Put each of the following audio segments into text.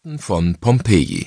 Von Pompeji.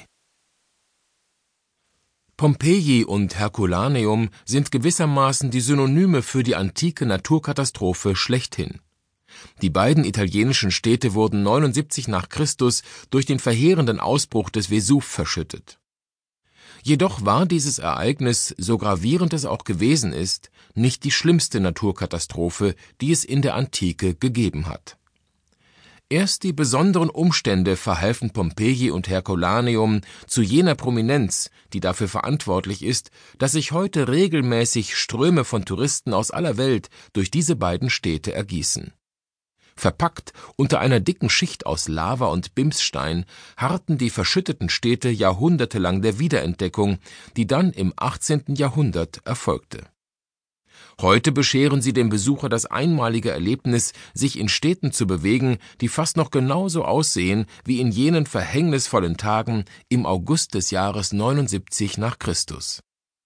Pompeji und Herculaneum sind gewissermaßen die Synonyme für die antike Naturkatastrophe schlechthin. Die beiden italienischen Städte wurden 79 nach Christus durch den verheerenden Ausbruch des Vesuv verschüttet. Jedoch war dieses Ereignis, so gravierend es auch gewesen ist, nicht die schlimmste Naturkatastrophe, die es in der Antike gegeben hat. Erst die besonderen Umstände verhalfen Pompeji und Herculaneum zu jener Prominenz, die dafür verantwortlich ist, dass sich heute regelmäßig Ströme von Touristen aus aller Welt durch diese beiden Städte ergießen. Verpackt unter einer dicken Schicht aus Lava und Bimsstein harrten die verschütteten Städte jahrhundertelang der Wiederentdeckung, die dann im 18. Jahrhundert erfolgte. Heute bescheren sie dem Besucher das einmalige Erlebnis, sich in Städten zu bewegen, die fast noch genauso aussehen wie in jenen verhängnisvollen Tagen im August des Jahres 79 nach Christus.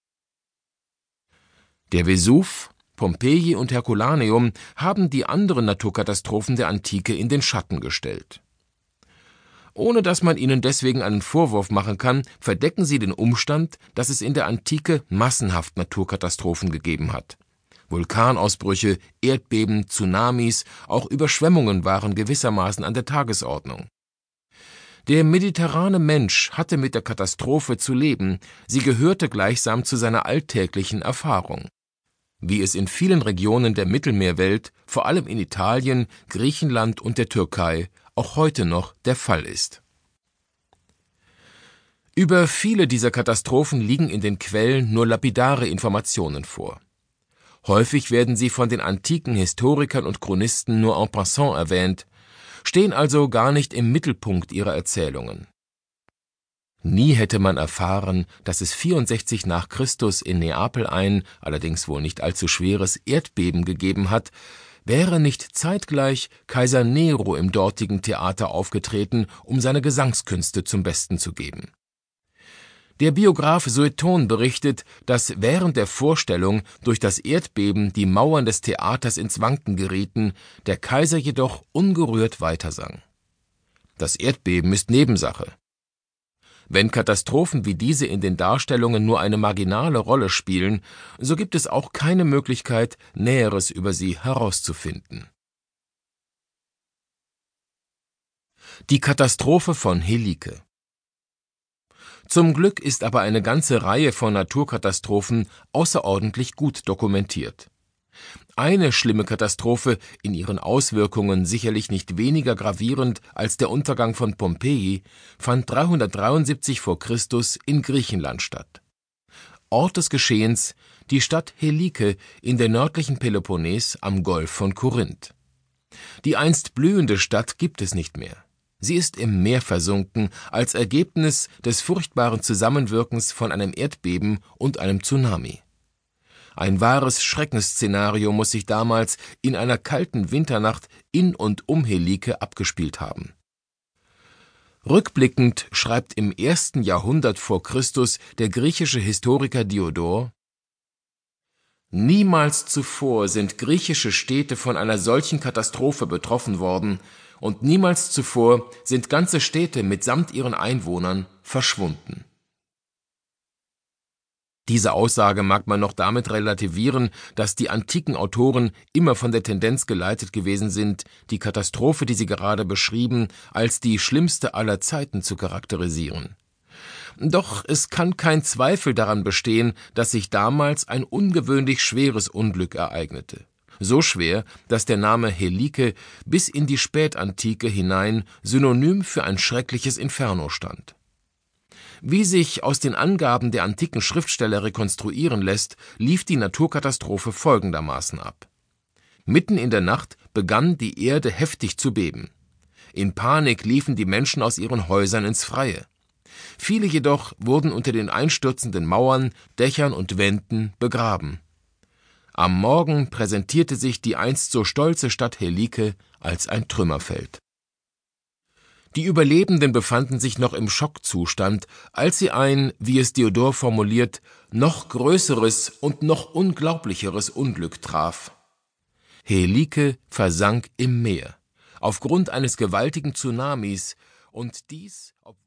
Der Vesuv, Pompeji und Herculaneum haben die anderen Naturkatastrophen der Antike in den Schatten gestellt. Ohne dass man ihnen deswegen einen Vorwurf machen kann, verdecken sie den Umstand, dass es in der Antike massenhaft Naturkatastrophen gegeben hat. Vulkanausbrüche, Erdbeben, Tsunamis, auch Überschwemmungen waren gewissermaßen an der Tagesordnung. Der mediterrane Mensch hatte mit der Katastrophe zu leben, sie gehörte gleichsam zu seiner alltäglichen Erfahrung. Wie es in vielen Regionen der Mittelmeerwelt, vor allem in Italien, Griechenland und der Türkei, auch heute noch der Fall ist. Über viele dieser Katastrophen liegen in den Quellen nur lapidare Informationen vor. Häufig werden sie von den antiken Historikern und Chronisten nur en passant erwähnt, stehen also gar nicht im Mittelpunkt ihrer Erzählungen. Nie hätte man erfahren, dass es 64 nach Christus in Neapel ein, allerdings wohl nicht allzu schweres Erdbeben gegeben hat, wäre nicht zeitgleich Kaiser Nero im dortigen Theater aufgetreten, um seine Gesangskünste zum Besten zu geben. Der Biograf Sueton berichtet, dass während der Vorstellung durch das Erdbeben die Mauern des Theaters ins Wanken gerieten, der Kaiser jedoch ungerührt weitersang. Das Erdbeben ist Nebensache. Wenn Katastrophen wie diese in den Darstellungen nur eine marginale Rolle spielen, so gibt es auch keine Möglichkeit, Näheres über sie herauszufinden. Die Katastrophe von Helike. Zum Glück ist aber eine ganze Reihe von Naturkatastrophen außerordentlich gut dokumentiert. Eine schlimme Katastrophe, in ihren Auswirkungen sicherlich nicht weniger gravierend als der Untergang von Pompeji, fand 373 vor Christus in Griechenland statt. Ort des Geschehens die Stadt Helike in der nördlichen Peloponnes am Golf von Korinth. Die einst blühende Stadt gibt es nicht mehr. Sie ist im Meer versunken, als Ergebnis des furchtbaren Zusammenwirkens von einem Erdbeben und einem Tsunami. Ein wahres Schreckensszenario muss sich damals in einer kalten Winternacht in und um Helike abgespielt haben. Rückblickend schreibt im 1. Jahrhundert vor Christus der griechische Historiker Diodor: Niemals zuvor sind griechische Städte von einer solchen Katastrophe betroffen worden, und niemals zuvor sind ganze Städte mitsamt ihren Einwohnern verschwunden. Diese Aussage mag man noch damit relativieren, dass die antiken Autoren immer von der Tendenz geleitet gewesen sind, die Katastrophe, die sie gerade beschrieben, als die schlimmste aller Zeiten zu charakterisieren. Doch es kann kein Zweifel daran bestehen, dass sich damals ein ungewöhnlich schweres Unglück ereignete. So schwer, dass der Name Helike bis in die Spätantike hinein synonym für ein schreckliches Inferno stand. Wie sich aus den Angaben der antiken Schriftsteller rekonstruieren lässt, lief die Naturkatastrophe folgendermaßen ab. Mitten in der Nacht begann die Erde heftig zu beben. In Panik liefen die Menschen aus ihren Häusern ins Freie. Viele jedoch wurden unter den einstürzenden Mauern, Dächern und Wänden begraben. Am Morgen präsentierte sich die einst so stolze Stadt Helike als ein Trümmerfeld. Die Überlebenden befanden sich noch im Schockzustand, als sie ein, wie es Diodor formuliert, noch größeres und noch unglaublicheres Unglück traf. Helike versank im Meer, aufgrund eines gewaltigen Tsunamis, und dies